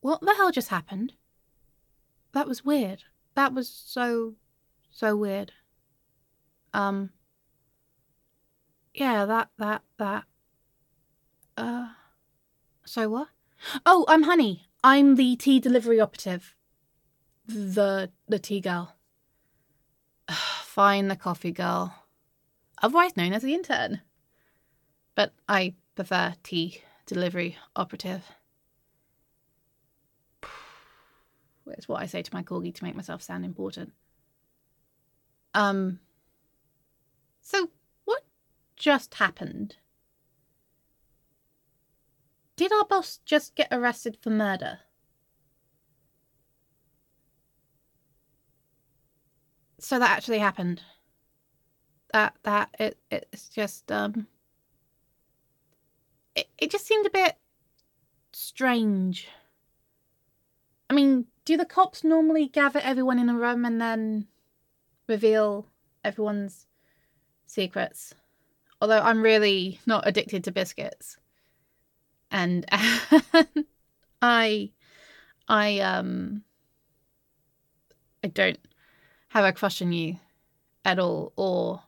What the hell just happened? That was weird. That was so weird. Yeah, so what? Oh, I'm Honey. I'm the tea delivery operative. The tea girl. Fine, the coffee girl. Otherwise known as the intern. But I prefer tea delivery operative. It's what I say to my corgi to make myself sound important. So what just happened? Did our boss just get arrested for murder? So that actually happened. It's just it just seemed a bit strange. I mean, do the cops normally gather everyone in a room and then reveal everyone's secrets? Although I'm really not addicted to biscuits. And I don't have a crush on you at all, or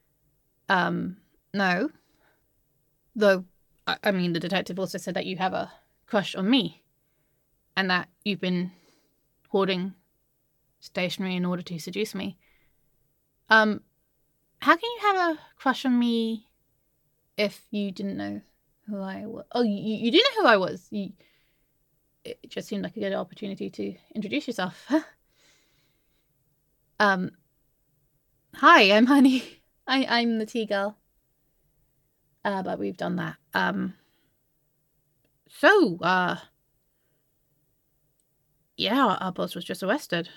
no. Though I mean, the detective also said that you have a crush on me, and that you've been hoarding stationery in order to seduce me. How can you have a crush on me if you didn't know who I was? Oh, you do know who I was. It just seemed like a good opportunity to introduce yourself. Hi, I'm Honey. I'm the tea girl. But we've done that. Yeah, our boss was just arrested.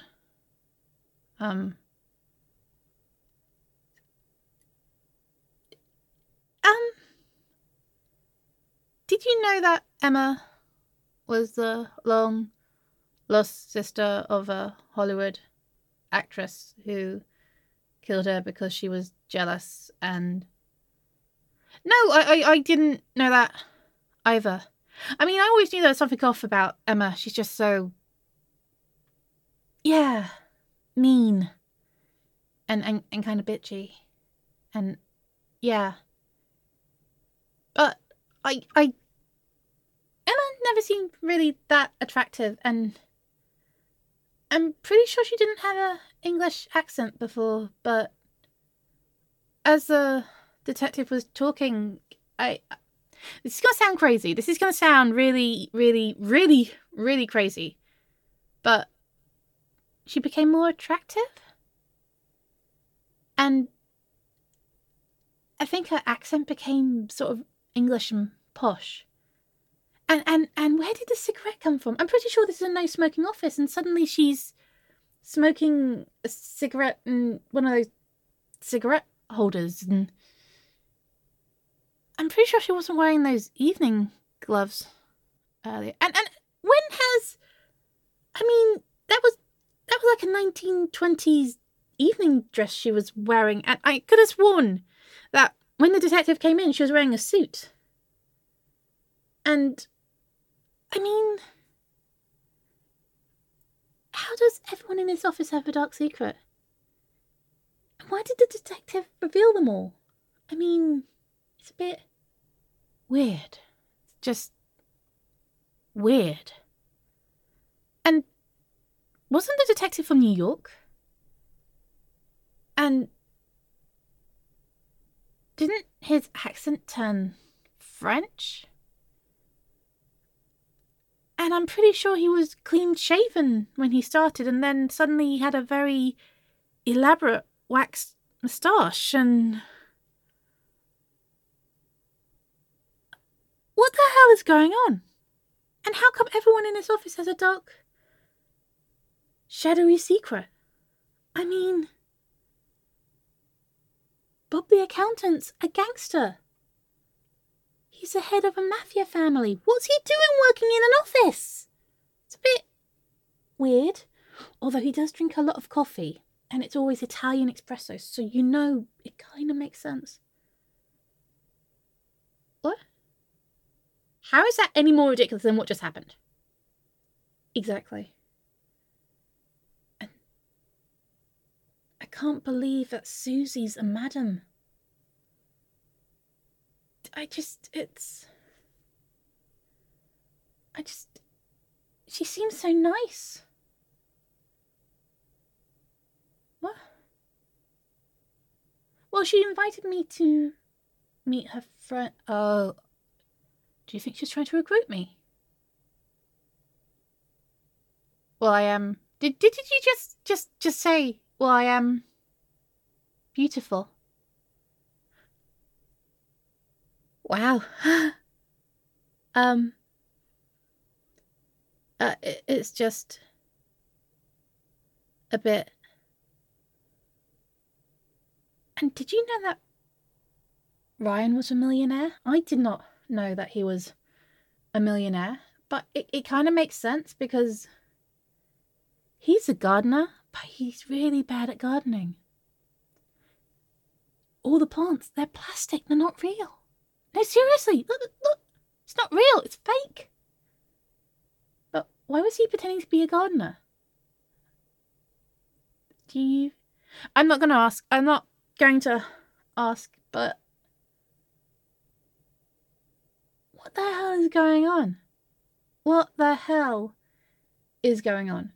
Did you know that Emma was the long lost sister of a Hollywood actress who killed her because she was jealous? And no, I didn't know that either. I mean, I always knew there was something off about Emma. She's just so, yeah, mean and kind of bitchy, and yeah. But Emma never seemed really that attractive, and I'm pretty sure she didn't have an English accent before, but as the detective was talking, this is going to sound crazy. This is going to sound really, really, really, really crazy. But she became more attractive. And I think her accent became sort of English and posh. And where did the cigarette come from? I'm pretty sure this is a no smoking office, and suddenly she's smoking a cigarette in one of those cigarette holders, and I'm pretty sure she wasn't wearing those evening gloves earlier. And when has, I mean, that was like a 1920s evening dress she was wearing, and I could have sworn that when the detective came in, she was wearing a suit. And I mean, how does everyone in this office have a dark secret? And why did the detective reveal them all? I mean, it's a bit weird. It's just weird. And wasn't the detective from New York? And didn't his accent turn French? And I'm pretty sure he was clean shaven when he started, and then suddenly he had a very elaborate waxed moustache. And what the hell is going on? And how come everyone in this office has a dark, shadowy secret? I mean, Bob the accountant's a gangster. He's the head of a mafia family. What's he doing working in an office? It's a bit weird. Although he does drink a lot of coffee, and it's always Italian espresso, so you know it kind of makes sense. What? How is that any more ridiculous than what just happened? Exactly. And I can't believe that Susie's a madam. She seems so nice. What? Well, she invited me to meet her friend. Oh, do you think she's trying to recruit me? Well, I am. Did you just say? Well, I am beautiful. Wow. It's just a bit. And did you know that Ryan was a millionaire? I did not know that he was a millionaire, but it kind of makes sense because he's a gardener, but he's really bad at gardening. All the plants, they're plastic, they're not real. No, seriously, look. It's not real, it's fake. But why was he pretending to be a gardener? I'm not going to ask. I'm not going to ask, but what the hell is going on? What the hell is going on?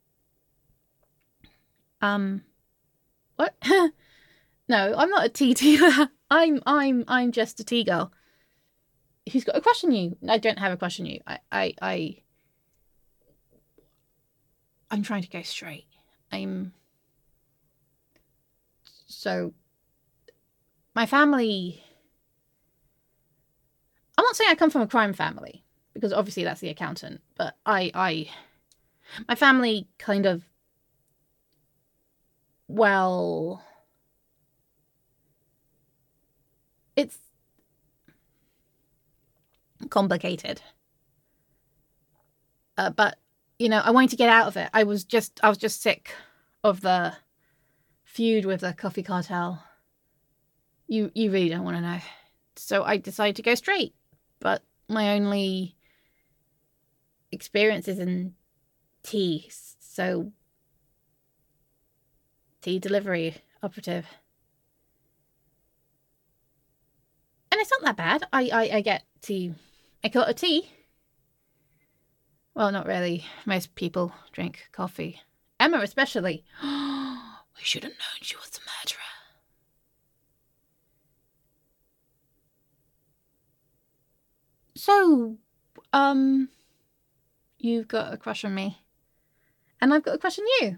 What? No, I'm not a tea dealer. I'm just a tea girl. Who's got a crush on you? I don't have a crush on you. I'm trying to go straight. So my family. I'm not saying I come from a crime family because obviously that's the accountant, but my family kind of, well, it's complicated. But I wanted to get out of it. I was just sick of the feud with the coffee cartel. You really don't want to know. So I decided to go straight. But my only experience is in tea. So tea delivery operative. And it's not that bad. I get to make a lot of tea. Well, not really. Most people drink coffee. Emma especially. We should have known she was the murderer. So, you've got a crush on me. And I've got a crush on you.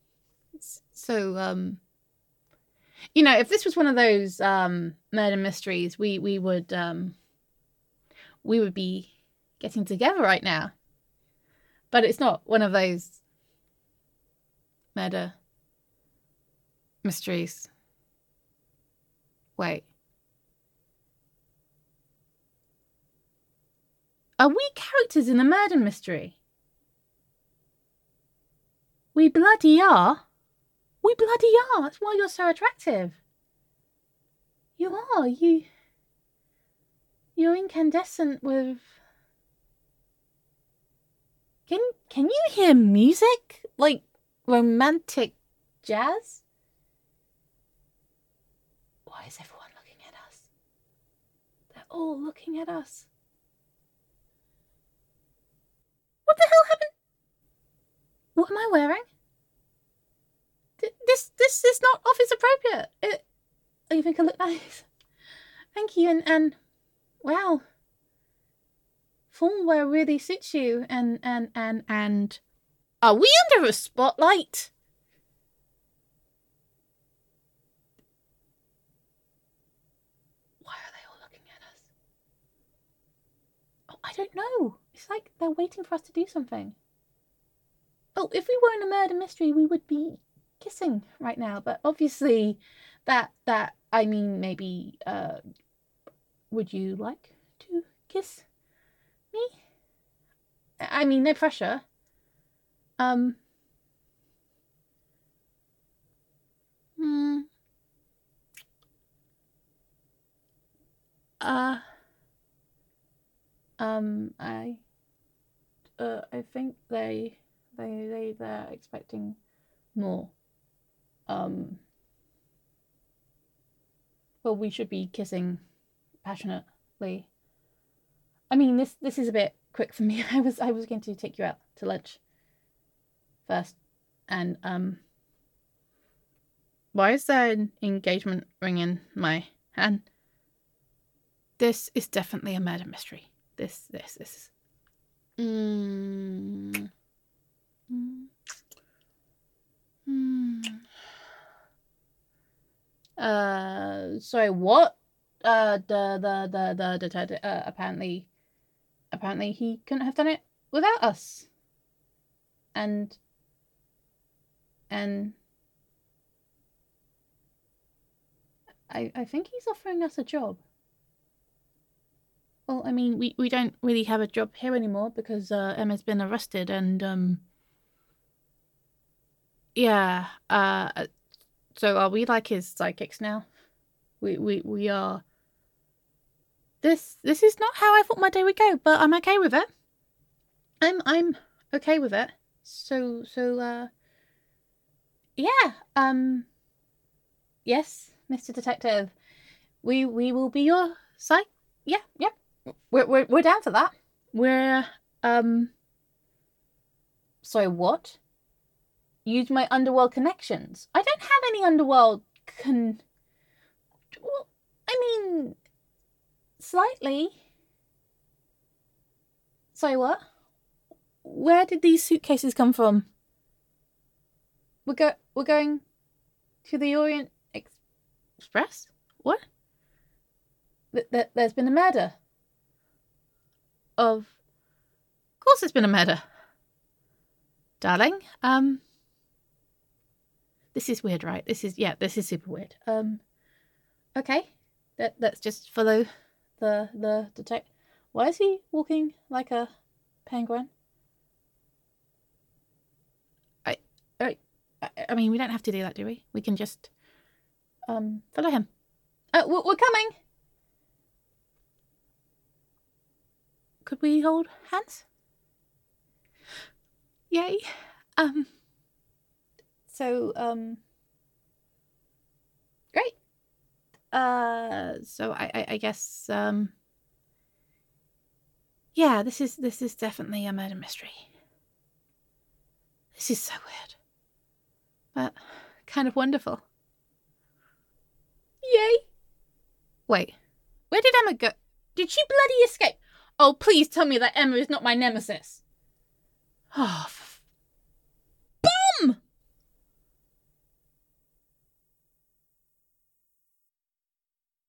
So, if this was one of those murder mysteries, we would be getting together right now. But it's not one of those murder mysteries. Wait. Are we characters in a murder mystery? We bloody are. We bloody are. That's why you're so attractive. You are. You're incandescent with. Can you hear music? Like romantic jazz? Why is everyone looking at us? They're all looking at us. What the hell happened? What am I wearing? This is not office appropriate. You think I look nice? Thank you, and wow. Formal wear really suits you, and are we under a spotlight? Why are they all looking at us? Oh, I don't know. It's like they're waiting for us to do something. Oh, if we were in a murder mystery, we would be kissing right now. But obviously, I mean, maybe. Would you like to kiss me? I mean, no pressure. Hmm. I. I think they're expecting more. Well, we should be kissing passionately. I mean, this is a bit quick for me. I was going to take you out to lunch first, and why is there an engagement ring in my hand? This is definitely a murder mystery. This. Sorry, what? The detective, apparently he couldn't have done it without us. And I think he's offering us a job. Well, I mean, we don't really have a job here anymore because Emma's been arrested, and yeah. So are we like his psychics now? We are. This is not how I thought my day would go, but I'm okay with it. I'm okay with it. So yeah. Yes, Mr. Detective, we will be your psych. Yeah. We're down for that. We're Sorry, what? Use my underworld connections. I don't have any underworld well, I mean, slightly. Sorry, what? Where did these suitcases come from? We're going to the Orient Express? What? There's been a murder. Of course there's been a murder. Darling, this is weird, right? This is super weird. Okay. Let's just follow the detective. Why is he walking like a penguin? I mean, we don't have to do that, do we? We can just follow him. We're coming. Could we hold hands? Yay. So great. So I guess yeah, this is definitely a murder mystery. This is so weird, but kind of wonderful. Yay! Wait, where did Emma go? Did she bloody escape? Oh, please tell me that Emma is not my nemesis. Oh,